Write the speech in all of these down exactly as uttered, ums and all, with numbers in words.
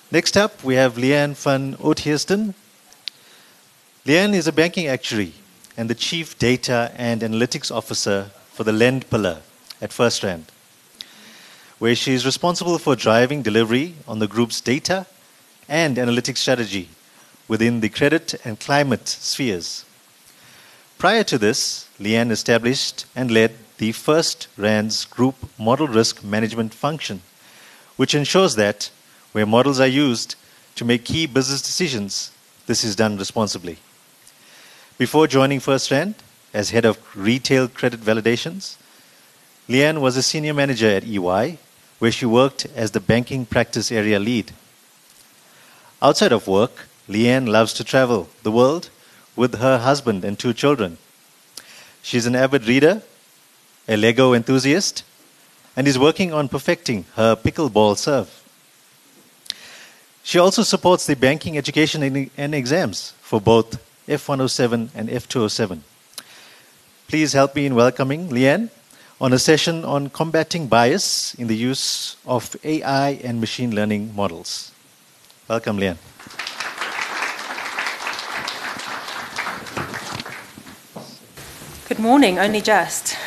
Next up, we have Leanne van Oudheersten. Leanne is a banking actuary and the Chief Data and Analytics Officer for the Lend pillar at FirstRand, where she is responsible for driving delivery on the group's data and analytics strategy within the credit and climate spheres. Prior to this, Leanne established and led the FirstRand's group model risk management function, which ensures that where models are used to make key business decisions, this is done responsibly. Before joining FirstRand as head of retail credit validations, Leanne was a senior manager at E Y, where she worked as the banking practice area lead. Outside of work, Leanne loves to travel the world with her husband and two children. She's an avid reader, a Lego enthusiast, and is working on perfecting her pickleball serve. She also supports the banking education and exams for both F one oh seven and F two oh seven. Please help me in welcoming Leanne on a session on combating bias in the use of A I and machine learning models. Welcome, Leanne. Good morning, only just.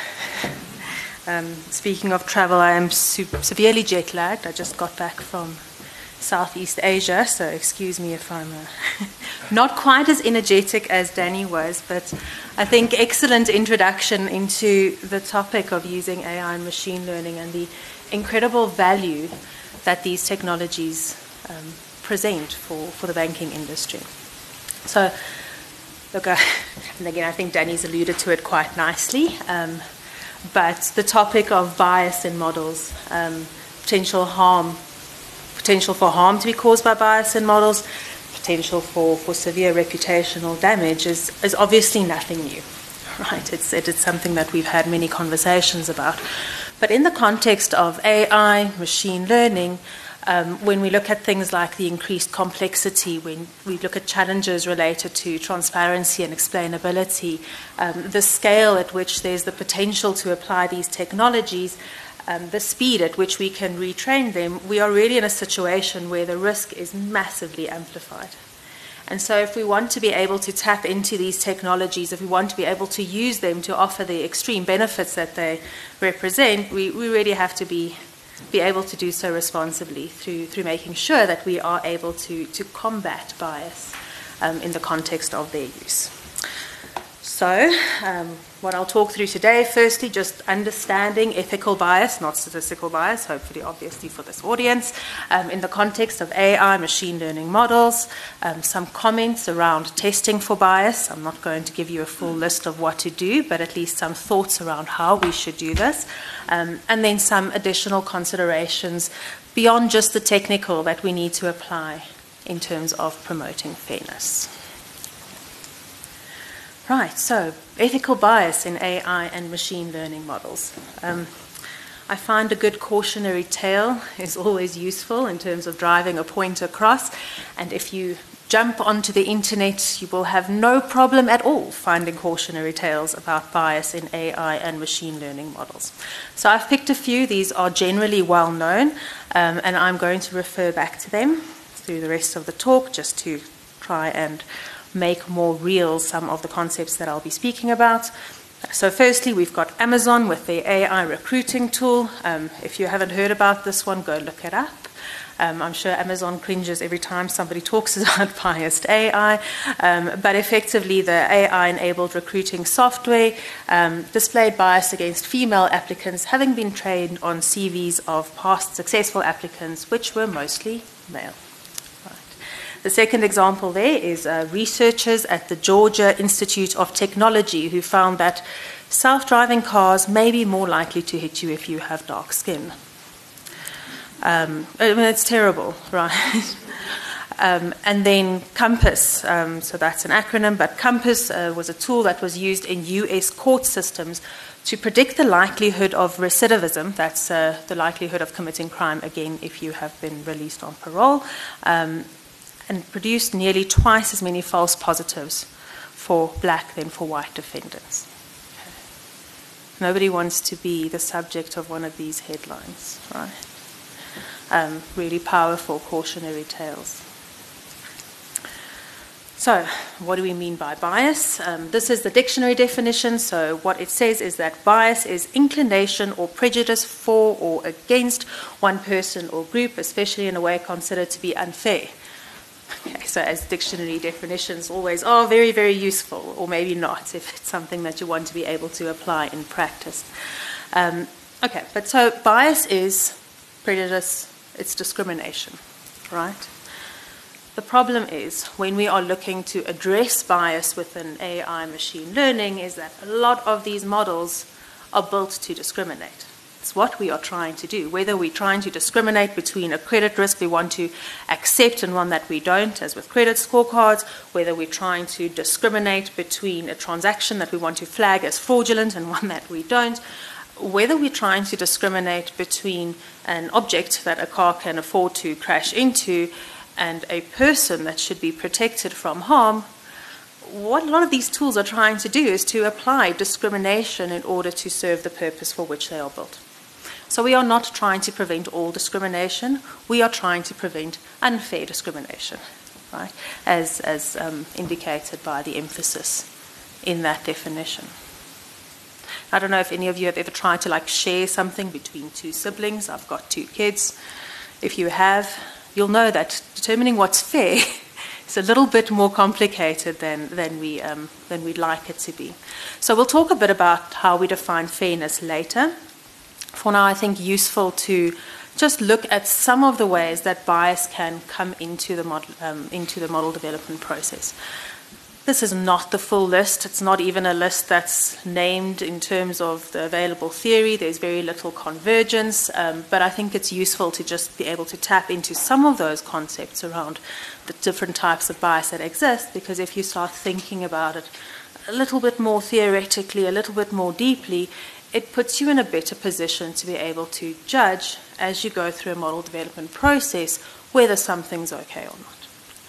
Um, speaking of travel, I am su- severely jet lagged. I just got back from Southeast Asia, so excuse me if I'm uh, not quite as energetic as Danny was, but I think excellent introduction into the topic of using A I and machine learning and the incredible value that these technologies um, present for, for the banking industry. So, look, uh, and again, I think Danny's alluded to it quite nicely, um, but the topic of bias in models, um, potential harm, potential for harm to be caused by bias in models, potential for, for severe reputational damage is, is obviously nothing new, right? It's, it is something that we've had many conversations about. But in the context of A I, machine learning, um, when we look at things like the increased complexity, when we look at challenges related to transparency and explainability, um, the scale at which there's the potential to apply these technologies, Um, the speed at which we can retrain them, we are really in a situation where the risk is massively amplified. And so if we want to be able to tap into these technologies, if we want to be able to use them to offer the extreme benefits that they represent, we, we really have to be, be able to do so responsibly through, through making sure that we are able to, to combat bias um, in the context of their use. So, um, what I'll talk through today, firstly, just understanding ethical bias, not statistical bias, hopefully obviously for this audience, um, in the context of A I, machine learning models, um, some comments around testing for bias. I'm not going to give you a full list of what to do, but at least some thoughts around how we should do this, um, and then some additional considerations beyond just the technical that we need to apply in terms of promoting fairness. Right, so ethical bias in A I and machine learning models. Um, I find a good cautionary tale is always useful in terms of driving a point across, and if you jump onto the internet, you will have no problem at all finding cautionary tales about bias in A I and machine learning models. So I've picked a few. These are generally well known, um, and I'm going to refer back to them through the rest of the talk just to try and make more real some of the concepts that I'll be speaking about. So firstly, we've got Amazon with their A I recruiting tool. Um, if you haven't heard about this one, go look it up. Um, I'm sure Amazon cringes every time somebody talks about biased A I, um, but effectively the A I-enabled recruiting software um, displayed bias against female applicants, having been trained on C Vs of past successful applicants, which were mostly male. The second example there is uh, researchers at the Georgia Institute of Technology who found that self-driving cars may be more likely to hit you if you have dark skin. Um, I mean, it's terrible, right? um, and then Compass, um, so that's an acronym, but Compass uh, was a tool that was used in U S court systems to predict the likelihood of recidivism, that's uh, the likelihood of committing crime again if you have been released on parole, um, and produced nearly twice as many false positives for black than for white defendants. Okay. Nobody wants to be the subject of one of these headlines, right? um, really powerful cautionary tales. So, what do we mean by bias? Um, this is the dictionary definition. So, what it says is that bias is inclination or prejudice for or against one person or group, especially in a way considered to be unfair. Okay, so as dictionary definitions always are, very, very useful, or maybe not, if it's something that you want to be able to apply in practice. Um, okay, but so bias is prejudice, it's discrimination, right? The problem is, when we are looking to address bias within A I machine learning, is that a lot of these models are built to discriminate. It's what we are trying to do. Whether we're trying to discriminate between a credit risk we want to accept and one that we don't, as with credit scorecards, whether we're trying to discriminate between a transaction that we want to flag as fraudulent and one that we don't, whether we're trying to discriminate between an object that a car can afford to crash into and a person that should be protected from harm, what a lot of these tools are trying to do is to apply discrimination in order to serve the purpose for which they are built. So we are not trying to prevent all discrimination, we are trying to prevent unfair discrimination, right? As, as um, indicated by the emphasis in that definition. I don't know if any of you have ever tried to like share something between two siblings. I've got two kids. If you have, you'll know that determining what's fair is a little bit more complicated than, than, we, um, than we'd like it to be. So we'll talk a bit about how we define fairness later. For now, I think useful to just look at some of the ways that bias can come into the model, um, into the model development process. This is not the full list. It's not even a list that's named in terms of the available theory. There's very little convergence, um, but I think it's useful to just be able to tap into some of those concepts around the different types of bias that exist, because if you start thinking about it a little bit more theoretically, a little bit more deeply, it puts you in a better position to be able to judge as you go through a model development process whether something's okay or not.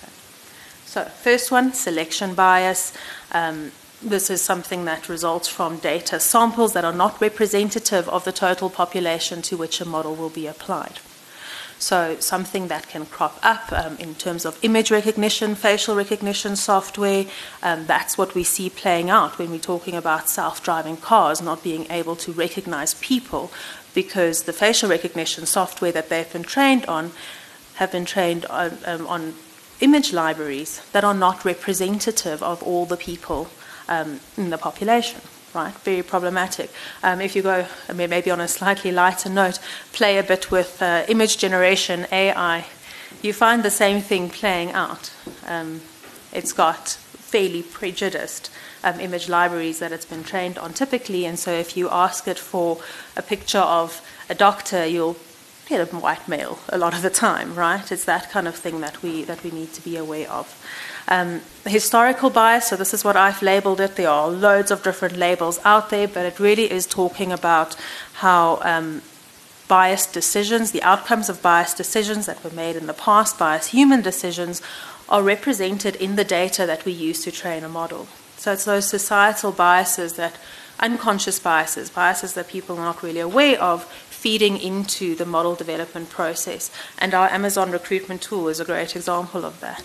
So first one, selection bias. Um, this is something that results from data samples that are not representative of the total population to which a model will be applied. So something that can crop up um, in terms of image recognition, facial recognition software, um, that's what we see playing out when we're talking about self-driving cars not being able to recognize people, because the facial recognition software that they've been trained on have been trained on, um, on image libraries that are not representative of all the people um, in the population, right? Very problematic. Um, if you go, I mean, maybe on a slightly lighter note, play a bit with uh, image generation A I, you find the same thing playing out. Um, it's got fairly prejudiced um, image libraries that it's been trained on typically, and so if you ask it for a picture of a doctor, you'll get a white male a lot of the time, right? It's that kind of thing that we that we need to be aware of. Um, historical bias, so this is what I've labeled it. There are loads of different labels out there, but it really is talking about how um, biased decisions, the outcomes of biased decisions that were made in the past, biased human decisions, are represented in the data that we use to train a model. So it's those societal biases, that unconscious biases, biases that people are not really aware of, feeding into the model development process. And our Amazon recruitment tool is a great example of that.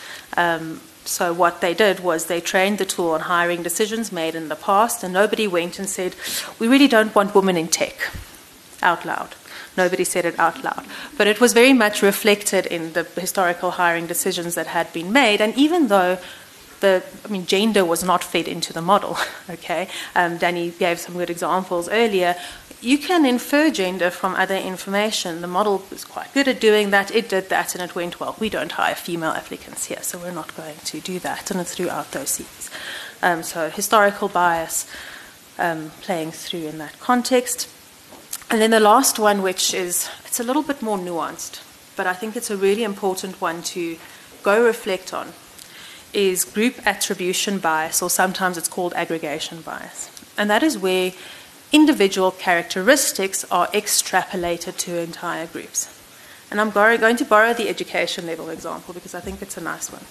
Um, so what they did was they trained the tool on hiring decisions made in the past, and nobody went and said, we really don't want women in tech, out loud. Nobody said it out loud. But it was very much reflected in the historical hiring decisions that had been made, and even though the, I mean, gender was not fed into the model, okay? Um, Danny gave some good examples earlier. You can infer gender from other information. The model was quite good at doing that. It did that, and it went well. We don't hire female applicants here, so we're not going to do that. And it threw out those C Vs. Um, so historical bias um, playing through in that context. And then the last one, which is, it's a little bit more nuanced, but I think it's a really important one to go reflect on, is group attribution bias, or sometimes it's called aggregation bias. And that is where individual characteristics are extrapolated to entire groups. And I'm going to borrow the education level example because I think it's a nice one.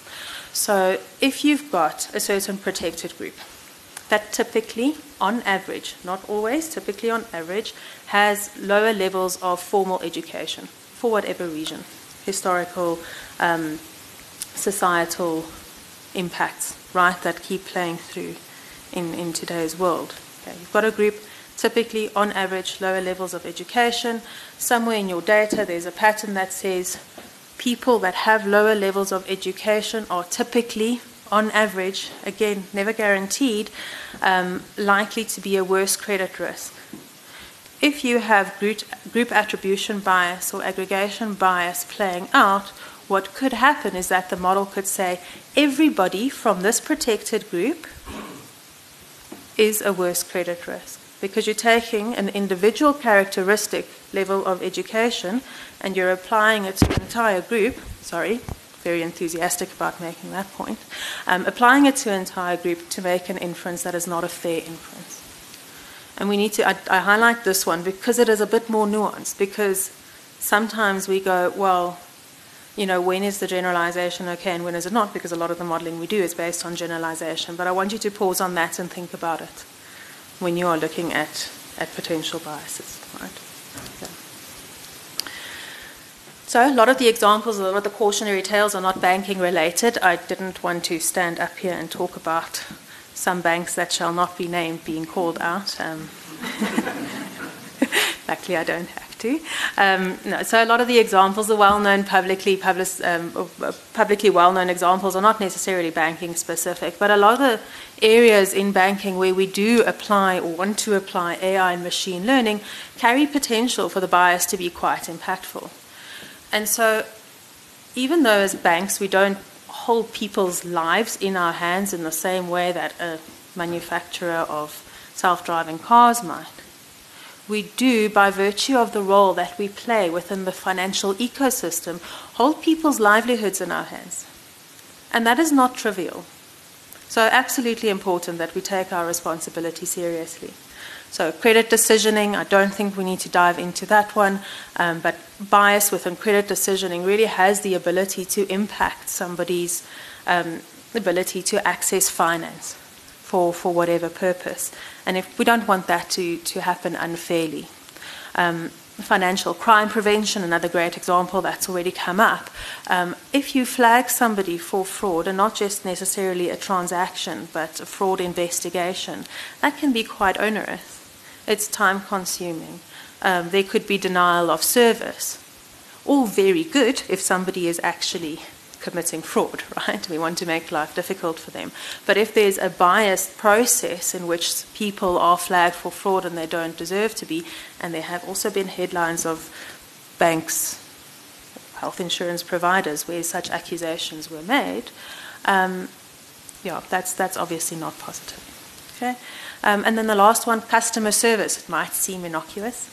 So if you've got a certain protected group that typically, on average, not always, typically on average, has lower levels of formal education, for whatever reason, historical, um, societal impacts, right, that keep playing through in, in today's world. Okay, you've got a group, typically, on average, lower levels of education. Somewhere in your data, there's a pattern that says people that have lower levels of education are typically, on average, again, never guaranteed, um, likely to be a worse credit risk. If you have group, group attribution bias or aggregation bias playing out, what could happen is that the model could say everybody from this protected group is a worse credit risk, because you're taking an individual characteristic level of education and you're applying it to an entire group. Sorry, very enthusiastic about making that point. Um, applying it to an entire group to make an inference that is not a fair inference. And we need to, I, I highlight this one because it is a bit more nuanced, because sometimes we go, well, you know, when is the generalization okay and when is it not? Because a lot of the modeling we do is based on generalization. But I want you to pause on that and think about it when you are looking at, at potential biases, right? Okay. So a lot of the examples, a lot of the cautionary tales are not banking related. I didn't want to stand up here and talk about some banks that shall not be named being called out. Um, luckily, I don't have to. Um, no, so a lot of the examples, the well-known, publicly published, um, publicly well-known examples are not necessarily banking specific, but a lot of the areas in banking where we do apply or want to apply A I and machine learning carry potential for the bias to be quite impactful. And so even though as banks we don't hold people's lives in our hands in the same way that a manufacturer of self-driving cars might, we do, by virtue of the role that we play within the financial ecosystem, hold people's livelihoods in our hands. And that is not trivial. So absolutely important that we take our responsibility seriously. So credit decisioning, I don't think we need to dive into that one, um, but bias within credit decisioning really has the ability to impact somebody's um, ability to access finance for, for whatever purpose. And if we don't want that to, to happen unfairly. Um, financial crime prevention, another great example that's already come up. Um, if you flag somebody for fraud, and not just necessarily a transaction, but a fraud investigation, that can be quite onerous. It's time consuming. Um, there could be denial of service. All very good if somebody is actually committing fraud, right? We want to make life difficult for them. But if there's a biased process in which people are flagged for fraud and they don't deserve to be, and there have also been headlines of banks, health insurance providers, where such accusations were made, um, yeah, that's that's obviously not positive. Okay, um, and then the last one, customer service. It might seem innocuous.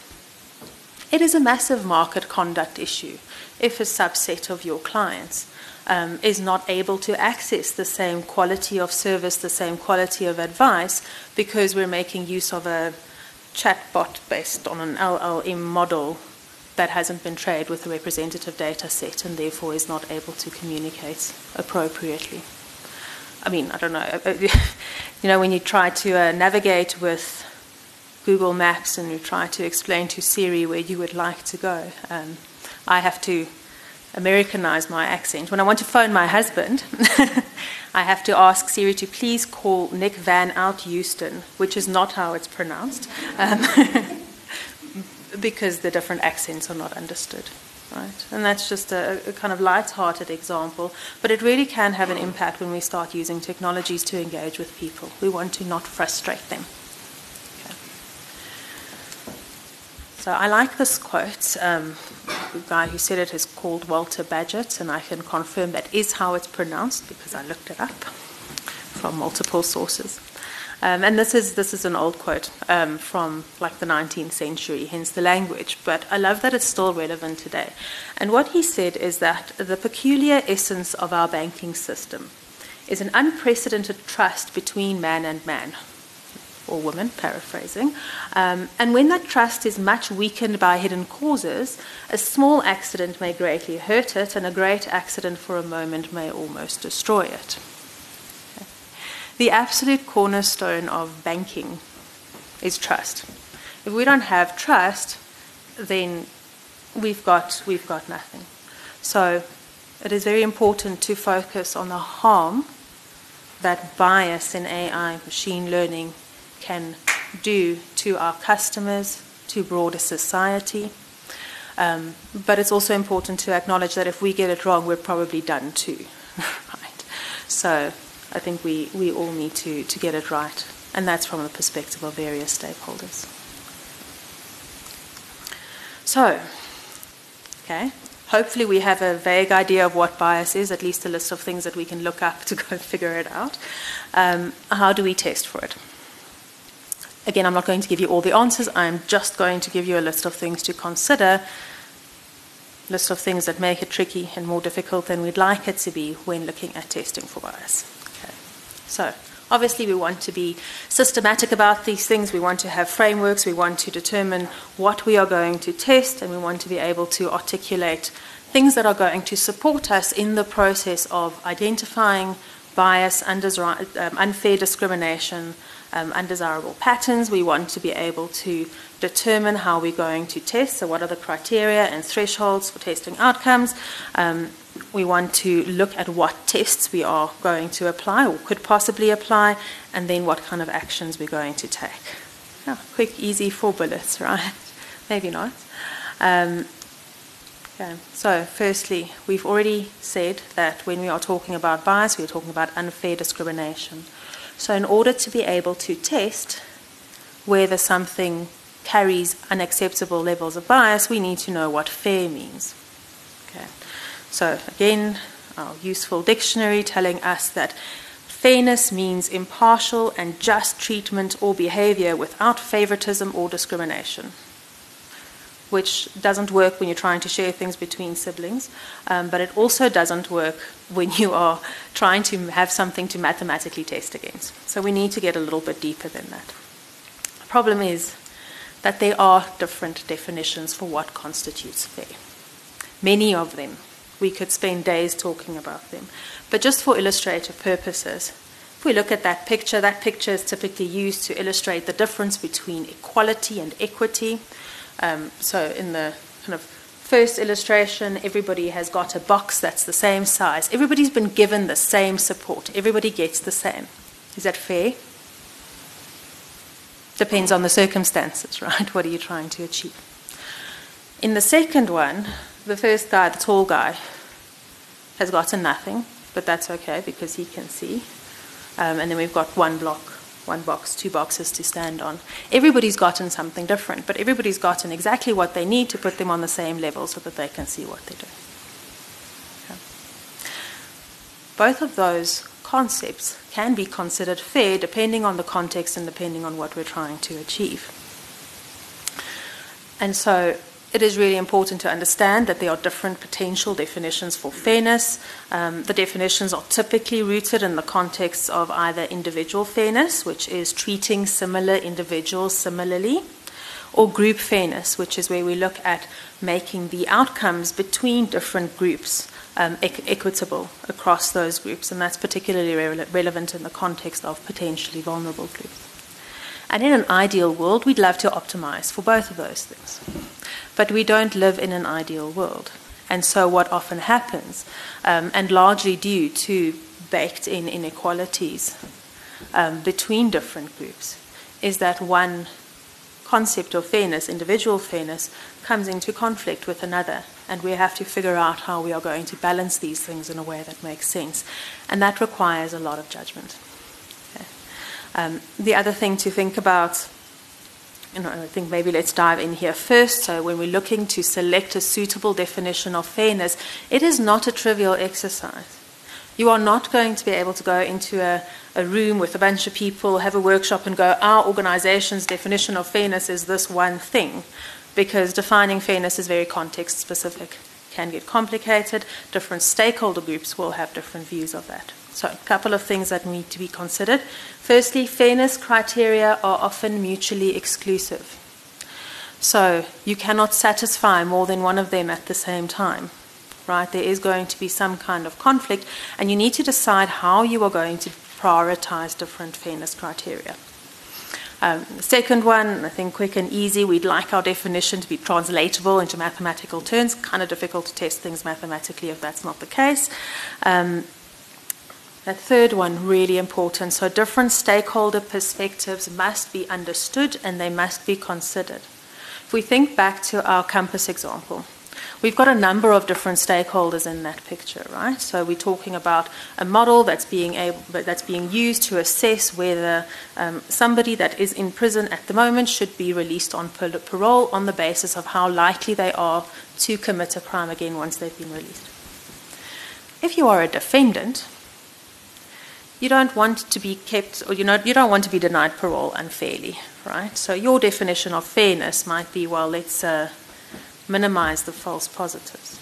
It is a massive market conduct issue if a subset of your clients um, is not able to access the same quality of service, the same quality of advice, because we're making use of a chatbot based on an L L M model that hasn't been trained with a representative data set and therefore is not able to communicate appropriately. I mean, I don't know. You know, when you try to uh, navigate with Google Maps and you try to explain to Siri where you would like to go, um, I have to Americanize my accent. When I want to phone my husband, I have to ask Siri to please call Nick Van Out Houston, which is not how it's pronounced, um, because the different accents are not understood. Right? And that's just a, a kind of light-hearted example, but it really can have an impact when we start using technologies to engage with people. We want to not frustrate them. Okay. So I like this quote. Um, the guy who said it is called Walter Bagehot, and I can confirm that is how it's pronounced because I looked it up from multiple sources. Um, and this is this is an old quote um, from like the nineteenth century, hence the language. But I love that it's still relevant today. And what he said is that the peculiar essence of our banking system is an unprecedented trust between man and man, or woman, paraphrasing. Um, and when that trust is much weakened by hidden causes, a small accident may greatly hurt it, and a great accident for a moment may almost destroy it. The absolute cornerstone of banking is trust. If we don't have trust, then we've got, we've got nothing. So it is very important to focus on the harm that bias in A I, machine learning, can do to our customers, to broader society. Um, but it's also important to acknowledge that if we get it wrong, we're probably done too. Right? So I think we, we all need to, to get it right. And that's from the perspective of various stakeholders. So, okay, hopefully we have a vague idea of what bias is, at least a list of things that we can look up to go figure it out. Um, how do we test for it? Again, I'm not going to give you all the answers. I'm just going to give you a list of things to consider, list of things that make it tricky and more difficult than we'd like it to be when looking at testing for bias. Okay. So, obviously we want to be systematic about these things. We want to have frameworks. We want to determine what we are going to test, and we want to be able to articulate things that are going to support us in the process of identifying bias, unfair discrimination, Um, undesirable patterns. We want to be able to determine how we're going to test, so what are the criteria and thresholds for testing outcomes. Um, we want to look at what tests we are going to apply or could possibly apply, and then what kind of actions we're going to take. Oh, quick, easy, four bullets, right? Maybe not. Um, okay. So firstly, we've already said that when we are talking about bias, we are talking about unfair discrimination. So in order to be able to test whether something carries unacceptable levels of bias, we need to know what fair means. Okay. So again, our useful dictionary telling us that fairness means impartial and just treatment or behavior without favoritism or discrimination, which doesn't work when you're trying to share things between siblings, um, but it also doesn't work when you are trying to have something to mathematically test against. So we need to get a little bit deeper than that. The problem is that there are different definitions for what constitutes fair. Many of them. We could spend days talking about them. But just for illustrative purposes, if we look at that picture, that picture is typically used to illustrate the difference between equality and equity. Um, so in the kind of first illustration, everybody has got a box that's the same size. Everybody's been given the same support. Everybody gets the same. Is that fair? Depends on the circumstances, right? What are you trying to achieve? In the second one, the first guy, the tall guy, has gotten nothing, but that's okay because he can see. Um, and then we've got one block. One box, two boxes to stand on. Everybody's gotten something different, but everybody's gotten exactly what they need to put them on the same level so that they can see what they're doing. Okay. Both of those concepts can be considered fair depending on the context and depending on what we're trying to achieve. And so it is really important to understand that there are different potential definitions for fairness. Um, the definitions are typically rooted in the context of either individual fairness, which is treating similar individuals similarly, or group fairness, which is where we look at making the outcomes between different groups um, equ- equitable across those groups. And that's particularly re- relevant in the context of potentially vulnerable groups. And in an ideal world, we'd love to optimize for both of those things. But we don't live in an ideal world. And so what often happens, um, and largely due to baked-in inequalities um, between different groups, is that one concept of fairness, individual fairness, comes into conflict with another. And we have to figure out how we are going to balance these things in a way that makes sense. And that requires a lot of judgment. Okay. Um, the other thing to think about, and I think maybe let's dive in here first. So when we're looking to select a suitable definition of fairness, it is not a trivial exercise. You are not going to be able to go into a, a room with a bunch of people, have a workshop and go, our organization's definition of fairness is this one thing, because defining fairness is very context specific. It can get complicated. Different stakeholder groups will have different views of that. So a couple of things that need to be considered. Firstly, fairness criteria are often mutually exclusive. So you cannot satisfy more than one of them at the same time, right? There is going to be some kind of conflict, and you need to decide how you are going to prioritize different fairness criteria. Um, the second one, I think quick and easy, we'd like our definition to be translatable into mathematical terms. Kind of difficult to test things mathematically if that's not the case. Um, that third one, really important. So different stakeholder perspectives must be understood and they must be considered. If we think back to our campus example, we've got a number of different stakeholders in that picture, right? So we're talking about a model that's being able, that's being used to assess whether um, somebody that is in prison at the moment should be released on parole on the basis of how likely they are to commit a crime again once they've been released. If you are a defendant, you don't want to be kept, or you know, you don't want to be denied parole unfairly, right? So your definition of fairness might be, well, let's uh, minimize the false positives.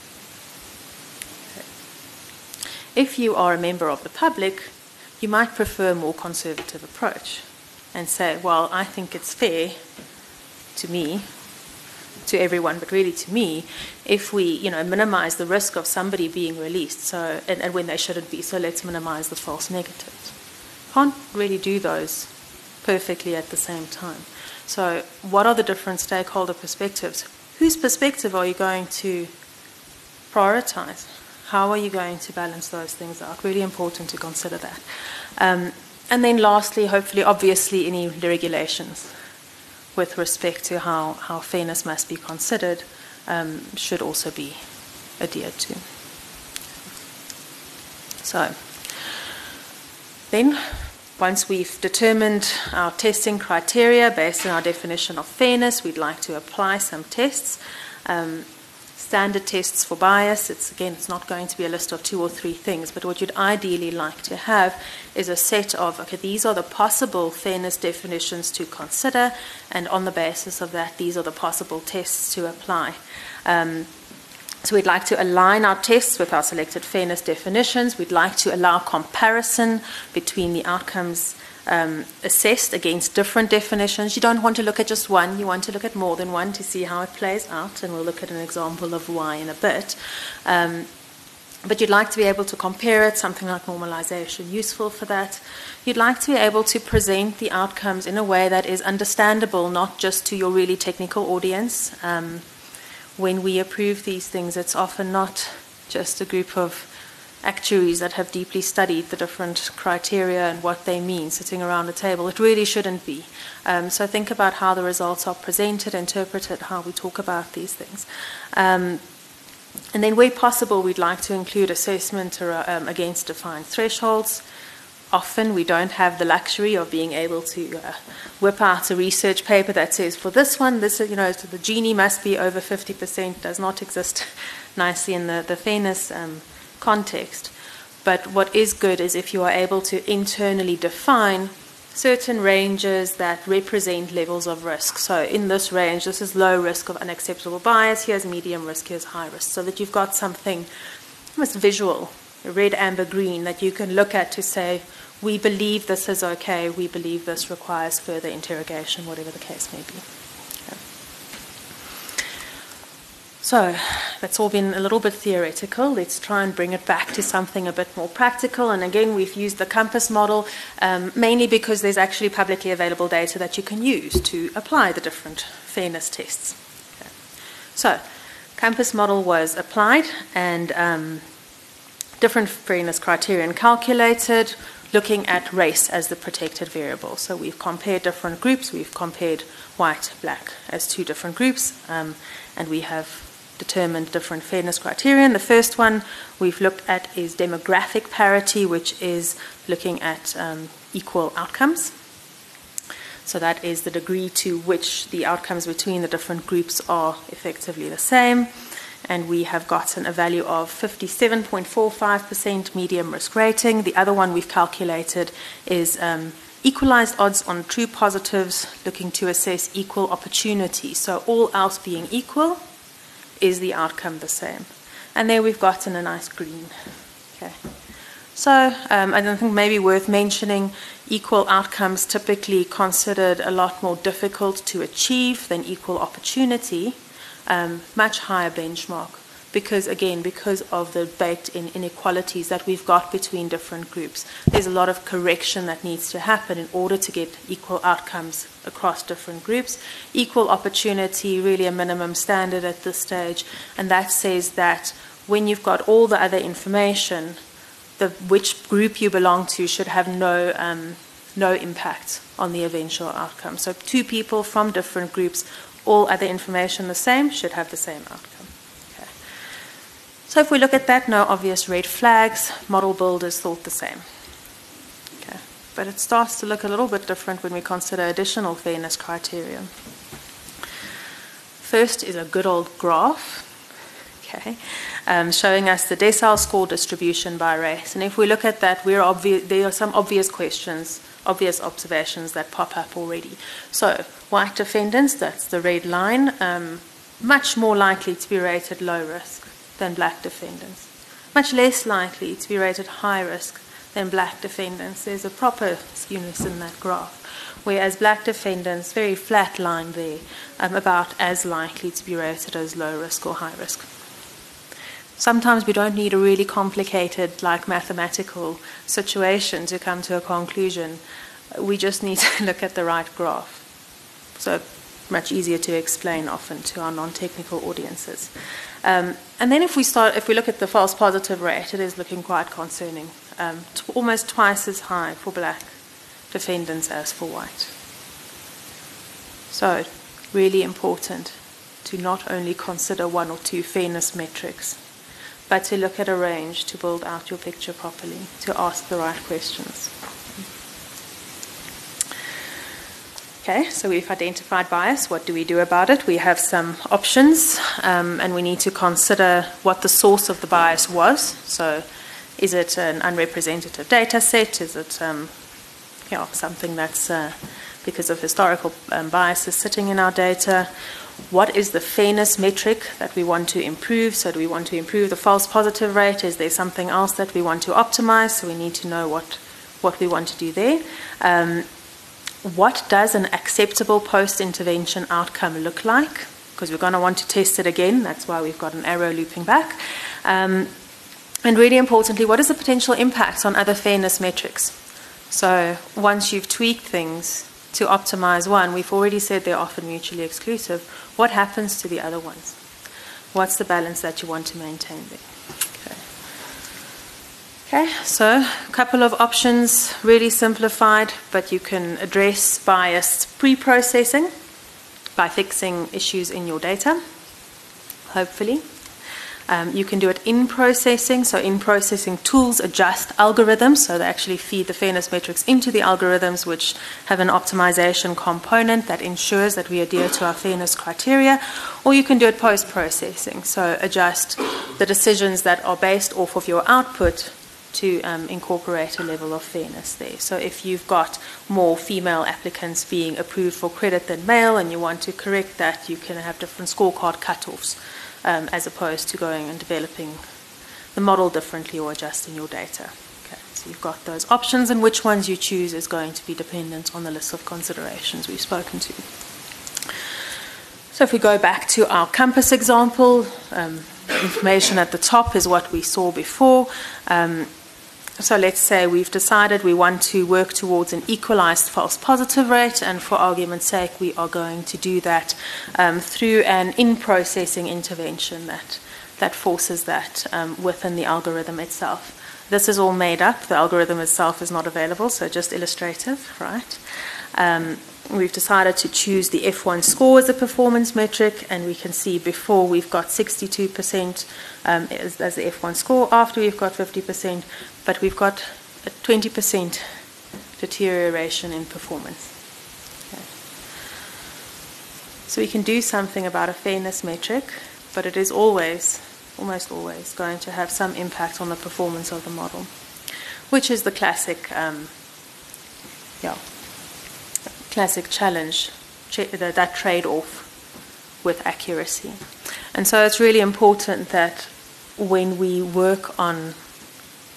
If you are a member of the public, you might prefer a more conservative approach and say, well, I think it's fair to me, to everyone, but really to me, if we, you know, minimize the risk of somebody being released, so and, and when they shouldn't be, so let's minimize the false negatives. Can't really do those perfectly at the same time. So what are the different stakeholder perspectives? Whose perspective are you going to prioritize? How are you going to balance those things out? Really important to consider that. Um, and then lastly, hopefully, obviously, any regulations with respect to how, how fairness must be considered um, should also be adhered to. So then, once we've determined our testing criteria based on our definition of fairness, we'd like to apply some tests. Um, standard tests for bias, it's again, it's not going to be a list of two or three things, but what you'd ideally like to have is a set of, okay, these are the possible fairness definitions to consider, and on the basis of that, these are the possible tests to apply. Um, So we'd like to align our tests with our selected fairness definitions. We'd like to allow comparison between the outcomes um, assessed against different definitions. You don't want to look at just one. You want to look at more than one to see how it plays out. And we'll look at an example of why in a bit. Um, but you'd like to be able to compare it, something like normalization, useful for that. You'd like to be able to present the outcomes in a way that is understandable, not just to your really technical audience. Um, When we approve these things, it's often not just a group of actuaries that have deeply studied the different criteria and what they mean sitting around a table. It really shouldn't be. Um, so think about how the results are presented, interpreted, how we talk about these things. Um, and then where possible, we'd like to include assessment or, um, against defined thresholds. Often we don't have the luxury of being able to uh, whip out a research paper that says, for this one, this is, you know, the Gini must be over fifty percent, does not exist nicely in the, the fairness um, context. But what is good is if you are able to internally define certain ranges that represent levels of risk. So in this range, this is low risk of unacceptable bias, here's medium risk, here's high risk, so that you've got something almost visual, red, amber, green, that you can look at to say, we believe this is okay, we believe this requires further interrogation, whatever the case may be. Okay. So that's all been a little bit theoretical. Let's try and bring it back to something a bit more practical. And again, we've used the COMPAS model um, mainly because there's actually publicly available data that you can use to apply the different fairness tests. Okay. So COMPAS model was applied and um, different fairness criterion calculated, looking at race as the protected variable. So we've compared different groups. We've compared white, black as two different groups, um, and we have determined different fairness criterion. The first one we've looked at is demographic parity, which is looking at um, equal outcomes. So that is the degree to which the outcomes between the different groups are effectively the same. And we have gotten a value of fifty-seven point four five percent medium risk rating. The other one we've calculated is um, equalized odds on true positives, looking to assess equal opportunity. So all else being equal, is the outcome the same? And there we've gotten a nice green. Okay. So um, I don't think maybe worth mentioning, equal outcomes typically considered a lot more difficult to achieve than equal opportunity. Um, much higher benchmark because, again, because of the baked-in inequalities that we've got between different groups. There's a lot of correction that needs to happen in order to get equal outcomes across different groups. Equal opportunity, really a minimum standard at this stage, and that says that when you've got all the other information, the, which group you belong to should have no, um, no impact on the eventual outcome. So two people from different groups, all other information the same, should have the same outcome. Okay. So if we look at that, no obvious red flags, model builders thought the same. Okay. But it starts to look a little bit different when we consider additional fairness criteria. First is a good old graph. Okay, um, showing us the decile score distribution by race. And if we look at that, we're obvi- there are some obvious questions, obvious observations that pop up already. So, white defendants, that's the red line, um, much more likely to be rated low risk than black defendants. Much less likely to be rated high risk than black defendants. There's a proper skewness in that graph. Whereas black defendants, very flat line there, um, about as likely to be rated as low risk or high risk. Sometimes we don't need a really complicated, like mathematical situation to come to a conclusion. We just need to look at the right graph. So much easier to explain often to our non-technical audiences. Um, and then if we start, if we look at the false positive rate, it is looking quite concerning. Um, t- almost twice as high for black defendants as for white. So really important to not only consider one or two fairness metrics, but to look at a range to build out your picture properly, to ask the right questions. Okay, so we've identified bias. What do we do about it? We have some options, um, and we need to consider what the source of the bias was. So is it an unrepresentative data set? Is it um, you know, something that's uh, because of historical um, biases sitting in our data? What is the fairness metric that we want to improve? So do we want to improve the false positive rate? Is there something else that we want to optimize? So we need to know what, what we want to do there. Um, what does an acceptable post-intervention outcome look like? Because we're going to want to test it again. That's why we've got an arrow looping back. Um, and really importantly, what is the potential impact on other fairness metrics? So once you've tweaked things to optimize one, we've already said they're often mutually exclusive. What happens to the other ones? What's the balance that you want to maintain there? Okay, okay, so a couple of options, really simplified, but you can address biased pre-processing by fixing issues in your data, hopefully. Um, you can do it in processing, so in processing tools adjust algorithms, so they actually feed the fairness metrics into the algorithms, which have an optimization component that ensures that we adhere to our fairness criteria. Or you can do it post-processing, so adjust the decisions that are based off of your output to um, incorporate a level of fairness there. So if you've got more female applicants being approved for credit than male and you want to correct that, you can have different scorecard cutoffs. Um, as opposed to going and developing the model differently or adjusting your data. Okay, so you've got those options, and which ones you choose is going to be dependent on the list of considerations we've spoken to. So if we go back to our COMPASS example, um, information at the top is what we saw before. Um, So let's say we've decided we want to work towards an equalized false positive rate, and for argument's sake, we are going to do that um, through an in-processing intervention that, that forces that um, within the algorithm itself. This is all made up. The algorithm itself is not available, so just illustrative, right? Um, we've decided to choose the F one score as a performance metric, and we can see before we've got sixty-two percent um, as, as the F one score, after we've got fifty percent, but we've got a twenty percent deterioration in performance. Okay. So we can do something about a fairness metric, but it is always, almost always, going to have some impact on the performance of the model, which is the classic, um, yeah, classic challenge, that trade-off with accuracy. And so it's really important that when we work on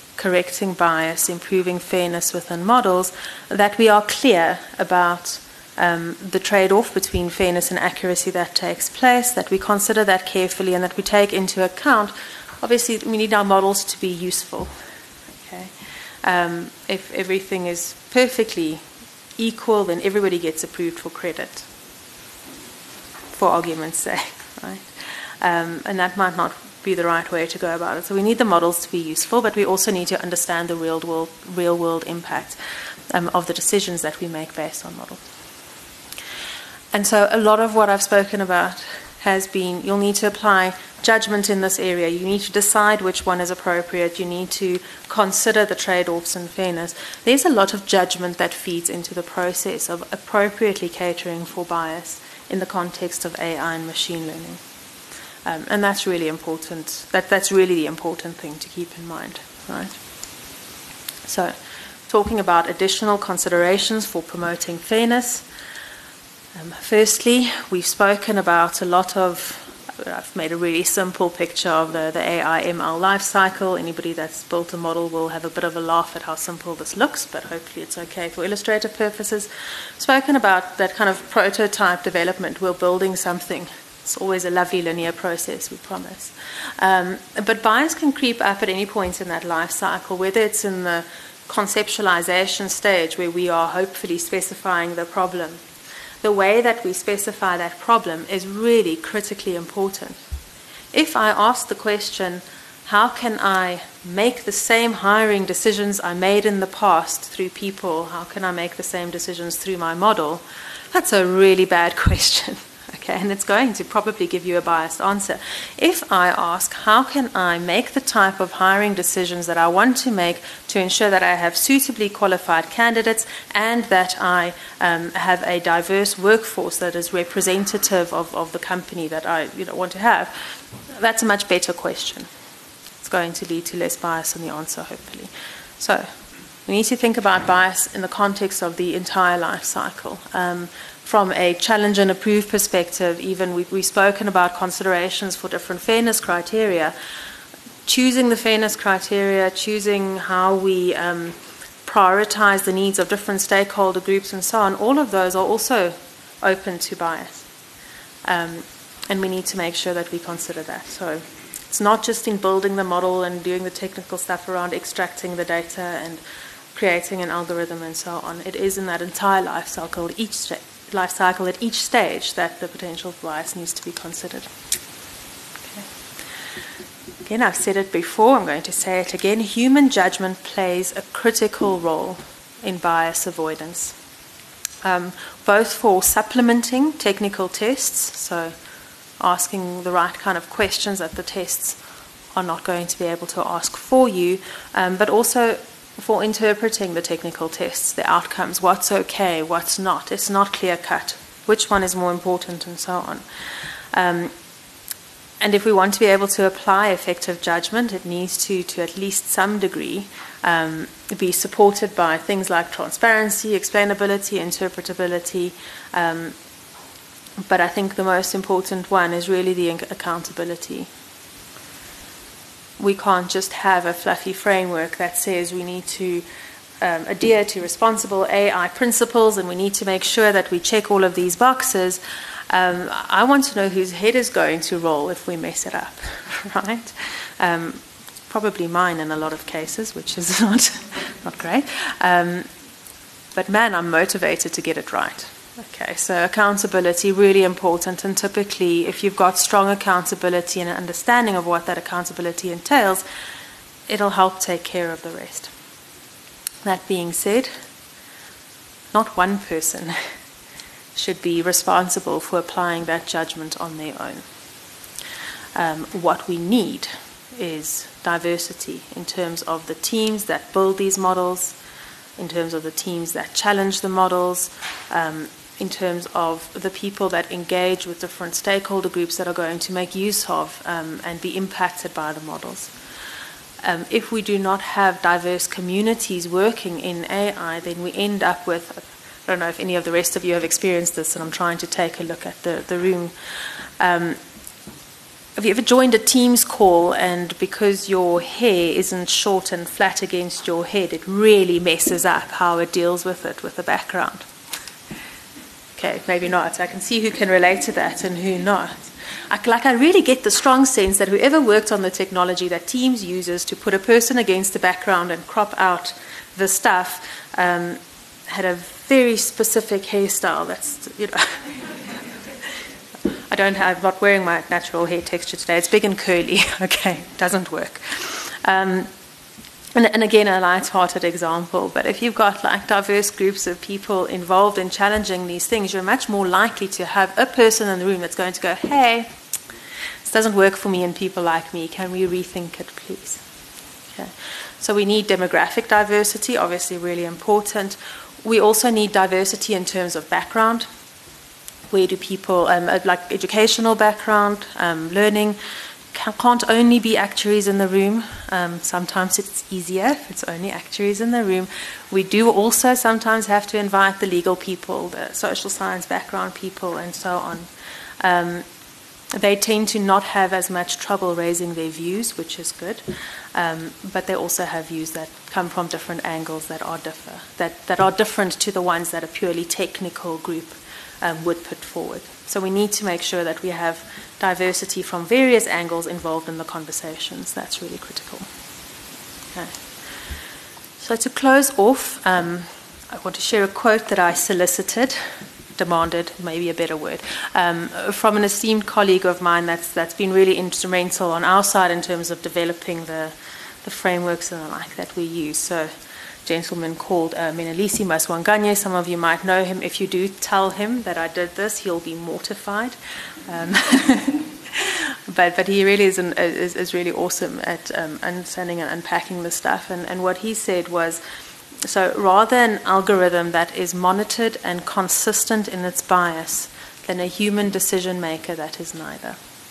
correcting bias, improving fairness within models, that we are clear about um, the trade-off between fairness and accuracy that takes place, that we consider that carefully and that we take into account. Obviously, we need our models to be useful. Okay? Um, if everything is perfectly equal, then everybody gets approved for credit, for argument's sake, right? Um, and that might not be the right way to go about it. So we need the models to be useful, but we also need to understand the real world, real world impact um, of the decisions that we make based on models. And so a lot of what I've spoken about has been, you'll need to apply judgment in this area. You need to decide which one is appropriate. You need to consider the trade-offs and fairness. There's a lot of judgment that feeds into the process of appropriately catering for bias in the context of A I and machine learning. Um, and that's really important. That, that's really the important thing to keep in mind, right? So, talking about additional considerations for promoting fairness. Um, firstly, we've spoken about a lot of, I've made a really simple picture of the, the A I M L life cycle. Anybody that's built a model will have a bit of a laugh at how simple this looks, but hopefully it's okay for illustrative purposes. Spoken about that kind of prototype development. We're building something. It's always a lovely linear process, we promise. Um, but bias can creep up at any point in that life cycle, whether it's in the conceptualization stage where we are hopefully specifying the problem. The way that we specify that problem is really critically important. If I ask the question, how can I make the same hiring decisions I made in the past through people? How can I make the same decisions through my model? That's a really bad question. Okay, and it's going to probably give you a biased answer. If I ask, how can I make the type of hiring decisions that I want to make to ensure that I have suitably qualified candidates and that I um, have a diverse workforce that is representative of, of the company that I you know, want to have, that's a much better question. It's going to lead to less bias in the answer, hopefully. So, we need to think about bias in the context of the entire life cycle. Um, From a challenge and approve perspective, even we've, we've spoken about considerations for different fairness criteria. Choosing the fairness criteria, choosing how we um, prioritize the needs of different stakeholder groups and so on, all of those are also open to bias. Um, and we need to make sure that we consider that. So it's not just in building the model and doing the technical stuff around extracting the data and creating an algorithm and so on. It is in that entire life cycle, each step. life cycle at each stage that the potential bias needs to be considered. Okay. Again, I've said it before, I'm going to say it again. Human judgment plays a critical role in bias avoidance, um, both for supplementing technical tests, so asking the right kind of questions that the tests are not going to be able to ask for you, um, but also for interpreting the technical tests, the outcomes, what's okay, what's not. It's not clear-cut, which one is more important, and so on. Um, and if we want to be able to apply effective judgment, it needs to, to at least some degree, um, be supported by things like transparency, explainability, interpretability. Um, but I think the most important one is really the accountability. We can't just have a fluffy framework that says we need to um, adhere to responsible A I principles and we need to make sure that we check all of these boxes. Um, I want to know whose head is going to roll if we mess it up, right? Um, probably mine in a lot of cases, which is not, not great. Um, but man, I'm motivated to get it right. Okay, so accountability, really important, and typically if you've got strong accountability and an understanding of what that accountability entails, it'll help take care of the rest. That being said, not one person should be responsible for applying that judgment on their own. Um, what we need is diversity in terms of the teams that build these models, in terms of the teams that challenge the models, um, in terms of the people that engage with different stakeholder groups that are going to make use of um, and be impacted by the models. Um, if we do not have diverse communities working in A I, then we end up with, I don't know if any of the rest of you have experienced this, and I'm trying to take a look at the, the room. Um, have you ever joined a Teams call and because your hair isn't short and flat against your head, it really messes up how it deals with it with the background? Okay, maybe not. I can see who can relate to that and who not. I, like I really get the strong sense that whoever worked on the technology that Teams uses to put a person against the background and crop out the stuff um, had a very specific hairstyle. That's, you know. I don't have, I'm not wearing my natural hair texture today. It's big and curly. Okay, doesn't work. Um, and, and again, a light-hearted example. But if you've got like diverse groups of people involved in challenging these things, you're much more likely to have a person in the room that's going to go, "Hey, this doesn't work for me and people like me. Can we rethink it, please?" Okay. So we need demographic diversity, obviously really important. We also need diversity in terms of background. Where do people, um, like educational background, um, learning, can't only be actuaries in the room. Um, sometimes it's easier if it's only actuaries in the room. We do also sometimes have to invite the legal people, the social science background people, and so on. Um, they tend to not have as much trouble raising their views, which is good. Um, but they also have views that come from different angles that are differ, that, that are different to the ones that a purely technical group um, would put forward. So we need to make sure that we have diversity from various angles involved in the conversations. That's really critical. Okay. So to close off, um, I want to share a quote that I solicited, demanded, maybe a better word, um, from an esteemed colleague of mine that's that's been really instrumental on our side in terms of developing the, the frameworks and the like that we use. So gentleman called uh, Menelisi Maswanganye. Some of you might know him. If you do tell him that I did this, he'll be mortified. Um, but but he really is, an, is, is really awesome at um, understanding and unpacking the stuff. And, and what he said was, so rather an algorithm that is monitored and consistent in its bias than a human decision maker that is neither.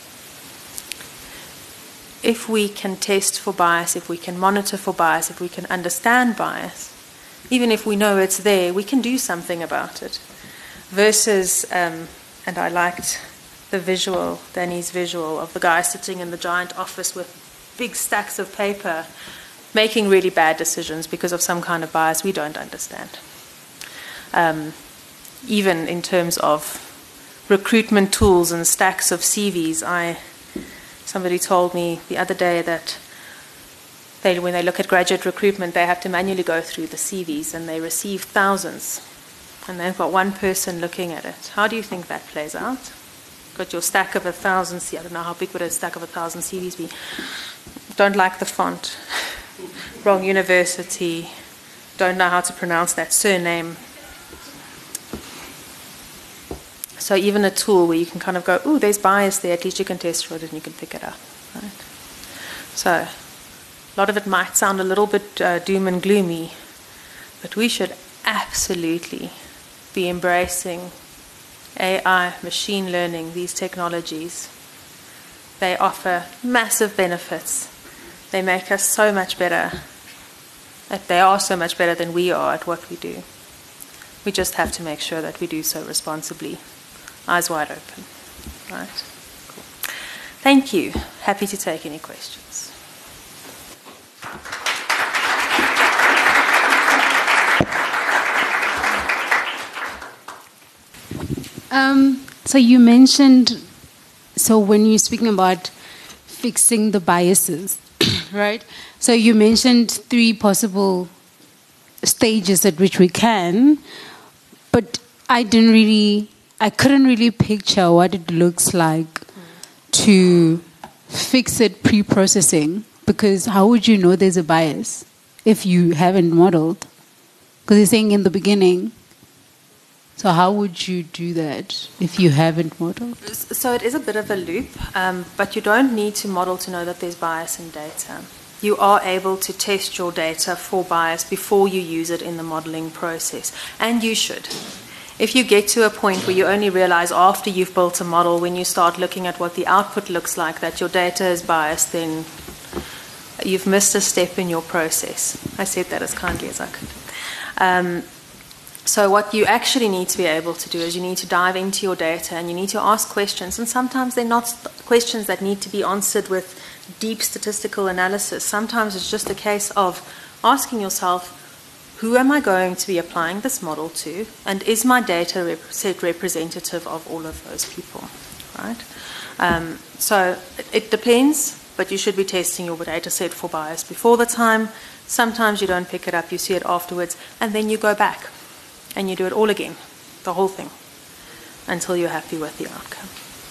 If we can test for bias, if we can monitor for bias, if we can understand bias, even if we know it's there, we can do something about it. Versus, um, and I liked the visual, Danny's visual, of the guy sitting in the giant office with big stacks of paper, making really bad decisions because of some kind of bias we don't understand. Um, even in terms of recruitment tools and stacks of C Vs, I... Somebody told me the other day that they, when they look at graduate recruitment, they have to manually go through the C Vs and they receive thousands. And they've got one person looking at it. How do you think that plays out? Got your stack of a thousand, I don't know how big would a stack of a thousand C Vs be. Don't like the font. Wrong university. Don't know how to pronounce that surname. So even a tool where you can kind of go, ooh, there's bias there, at least you can test for it and you can pick it up. Right? So a lot of it might sound a little bit uh, doom and gloomy, but we should absolutely be embracing A I, machine learning, these technologies. They offer massive benefits. They make us so much better. They are so much better than we are at what we do. We just have to make sure that we do so responsibly. Eyes wide open. Right? Cool. Thank you. Happy to take any questions. Um, so you mentioned, so when you're speaking about fixing the biases, right? So you mentioned three possible stages at which we can, but I didn't really... I couldn't really picture what it looks like mm. to fix it pre-processing, because how would you know there's a bias if you haven't modeled? Because you're saying in the beginning, so how would you do that if you haven't modeled? So it is a bit of a loop, um, but you don't need to model to know that there's bias in data. You are able to test your data for bias before you use it in the modeling process, and you should. If you get to a point where you only realize after you've built a model, when you start looking at what the output looks like, that your data is biased, then you've missed a step in your process. I said that as kindly as I could. Um, so what you actually need to be able to do is you need to dive into your data and you need to ask questions. And sometimes they're not questions that need to be answered with deep statistical analysis. Sometimes it's just a case of asking yourself, who am I going to be applying this model to, and is my data rep- set representative of all of those people, right? Um, so it, it depends, but you should be testing your data set for bias before the time. Sometimes you don't pick it up, you see it afterwards, and then you go back and you do it all again, the whole thing, until you're happy with the outcome.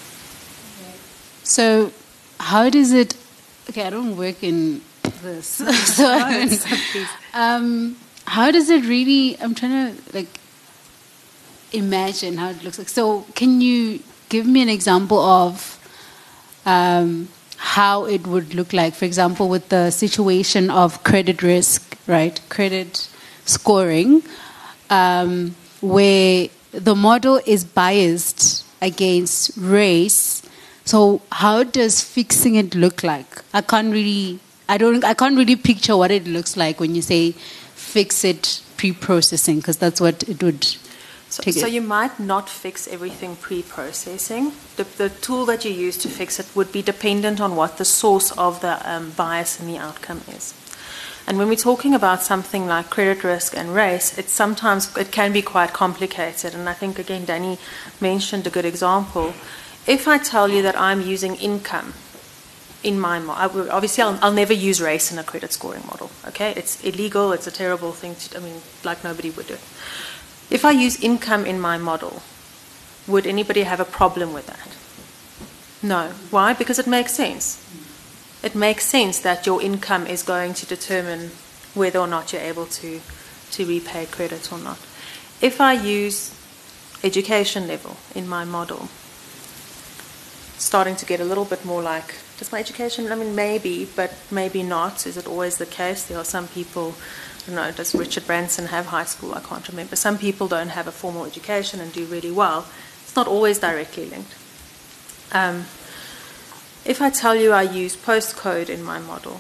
So how does it, okay, I don't work in this, so I don't, um, how does it really, I'm trying to like imagine how it looks like. So can you give me an example of um, how it would look like, for example, with the situation of credit risk, right? Credit scoring, um, where the model is biased against race. So how does fixing it look like? I can't really, I don't, I can't really picture what it looks like when you say fix it pre-processing, because that's what it would so, take. So it. you might not fix everything pre-processing. The, the tool that you use to fix it would be dependent on what the source of the um, bias in the outcome is. And when we're talking about something like credit risk and race, it's sometimes, it can be quite complicated. And I think, again, Danny mentioned a good example. If I tell you that I'm using income in my model, obviously I'll, I'll never use race in a credit scoring model, okay? It's illegal, it's a terrible thing to, I mean, like nobody would do it. If I use income in my model, would anybody have a problem with that? No. Why? Because it makes sense. It makes sense that your income is going to determine whether or not you're able to, to repay credit or not. If I use education level in my model, starting to get a little bit more like, does my education, I mean, maybe, but maybe not. Is it always the case? There are some people, I don't know, does Richard Branson have high school? I can't remember. Some people don't have a formal education and do really well. It's not always directly linked. Um, if I tell you I use postcode in my model,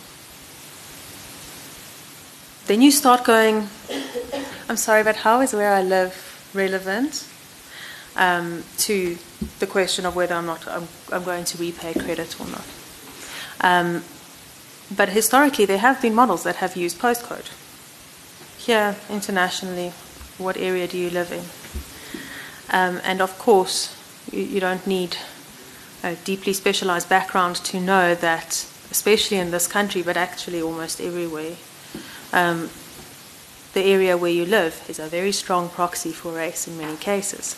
then you start going, I'm sorry, but how is where I live relevant um, to the question of whether I'm not I'm, I'm going to repay credit or not? Um, but historically, there have been models that have used postcode. Here, internationally, what area do you live in? Um, and of course, you, you don't need a deeply specialized background to know that, especially in this country, but actually almost everywhere, um, the area where you live is a very strong proxy for race in many cases.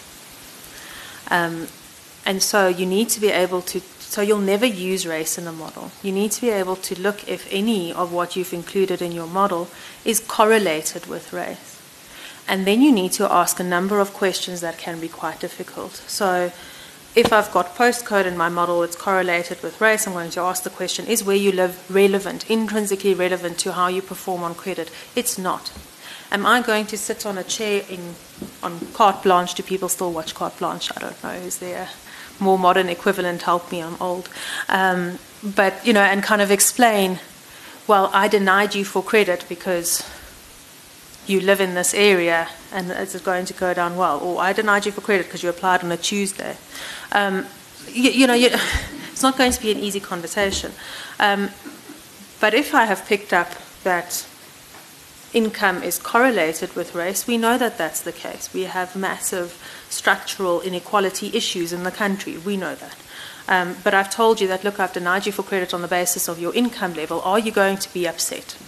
Um, and so you need to be able to, so you'll never use race in a model. You need to be able to look if any of what you've included in your model is correlated with race. And then you need to ask a number of questions that can be quite difficult. So if I've got postcode in my model, it's correlated with race, I'm going to ask the question, is where you live relevant, intrinsically relevant to how you perform on credit? It's not. Am I going to sit on a chair in on Carte Blanche? Do people still watch Carte Blanche? I don't know. Is there a more modern equivalent? Help me, I'm old. Um, but, you know, and kind of explain, well, I denied you for credit because you live in this area and is it going to go down well? Or I denied you for credit because you applied on a Tuesday. Um, you, you know, you, it's not going to be an easy conversation. Um, but if I have picked up that income is correlated with race, we know that that's the case. We have massive structural inequality issues in the country. We know that. Um, but I've told you that, look, I've denied you for credit on the basis of your income level. Are you going to be upset?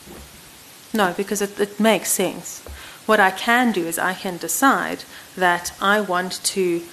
No, because it, it makes sense. What I can do is I can decide that I want to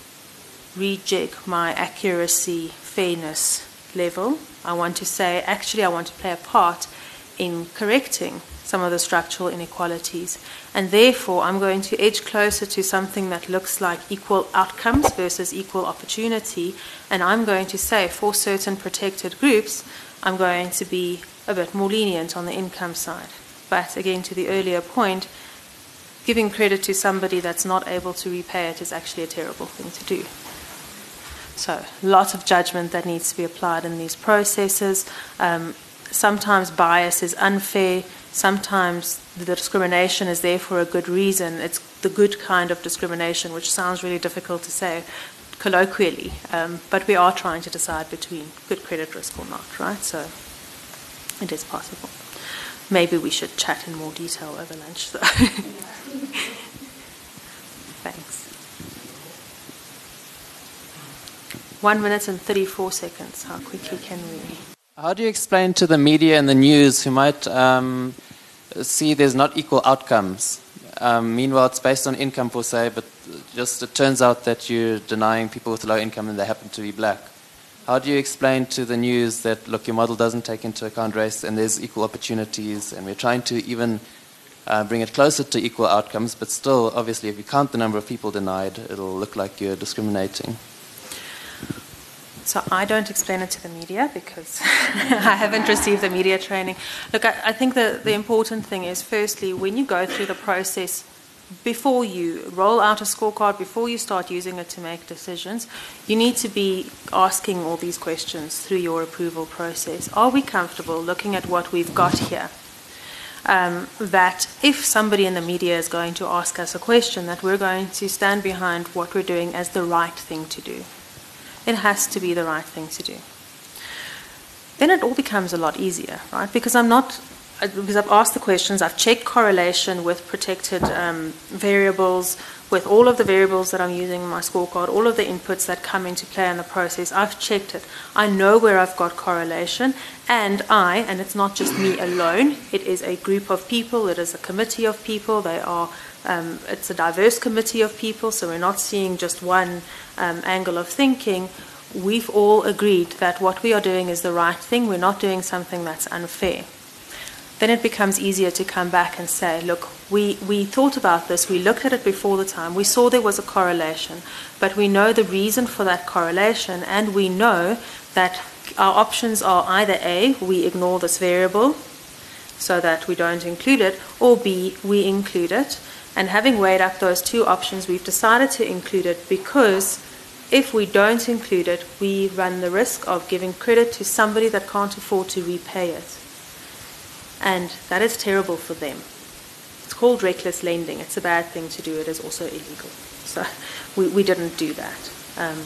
rejig my accuracy, fairness level. I want to say, actually, I want to play a part in correcting some of the structural inequalities. And therefore, I'm going to edge closer to something that looks like equal outcomes versus equal opportunity. And I'm going to say, for certain protected groups, I'm going to be a bit more lenient on the income side. But again, to the earlier point, giving credit to somebody that's not able to repay it is actually a terrible thing to do. So, lots of judgment that needs to be applied in these processes. Um, sometimes bias is unfair. Sometimes the discrimination is there for a good reason. It's the good kind of discrimination, which sounds really difficult to say colloquially. Um, but we are trying to decide between good credit risk or not, right? So, it is possible. maybe we should chat in more detail over lunch, though. Thanks. One minute and thirty-four seconds. How quickly can we? How do you explain to the media and the news who might um, see there's not equal outcomes? Um, meanwhile, it's based on income per se, but just it turns out that you're denying people with low income and they happen to be black. How do you explain to the news that, look, your model doesn't take into account race and there's equal opportunities and we're trying to even uh, bring it closer to equal outcomes, but still, obviously, if you count the number of people denied, it'll look like you're discriminating? So I don't explain it to the media because I haven't received the media training. Look, I, I think the, the important thing is, firstly, when you go through the process, before you roll out a scorecard, before you start using it to make decisions, you need to be asking all these questions through your approval process. Are we comfortable looking at what we've got here? Um, that if somebody in the media is going to ask us a question, that we're going to stand behind what we're doing as the right thing to do. It has to be the right thing to do. Then it all becomes a lot easier, right? Because I'm not, because I've asked the questions, I've checked correlation with protected um, variables, with all of the variables that I'm using in my scorecard, all of the inputs that come into play in the process. I've checked it. I know where I've got correlation, and I, and it's not just me alone, it is a group of people, it is a committee of people, they are Um, it's a diverse committee of people, so we're not seeing just one um, angle of thinking. We've all agreed that what we are doing is the right thing. We're not doing something that's unfair. Then it becomes easier to come back and say, look, we, we thought about this, we looked at it before the time, we saw there was a correlation, but we know the reason for that correlation, and we know that our options are either A, we ignore this variable so that we don't include it, or B, we include it. And having weighed up those two options, we've decided to include it because if we don't include it, we run the risk of giving credit to somebody that can't afford to repay it. And that is terrible for them. It's called reckless lending. It's a bad thing to do. It is also illegal. So we, we didn't do that. Um,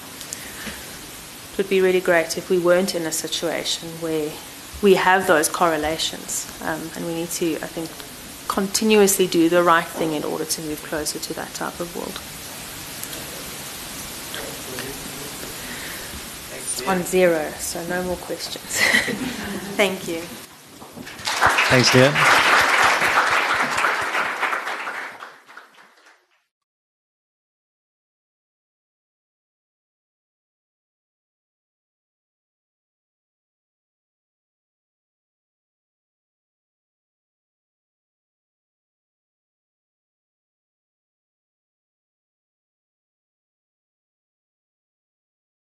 it would be really great if we weren't in a situation where we have those correlations. Um, and we need to, I think, continuously do the right thing in order to move closer to that type of world. It's on zero, so no more questions. Thank you. Thanks, Leanne.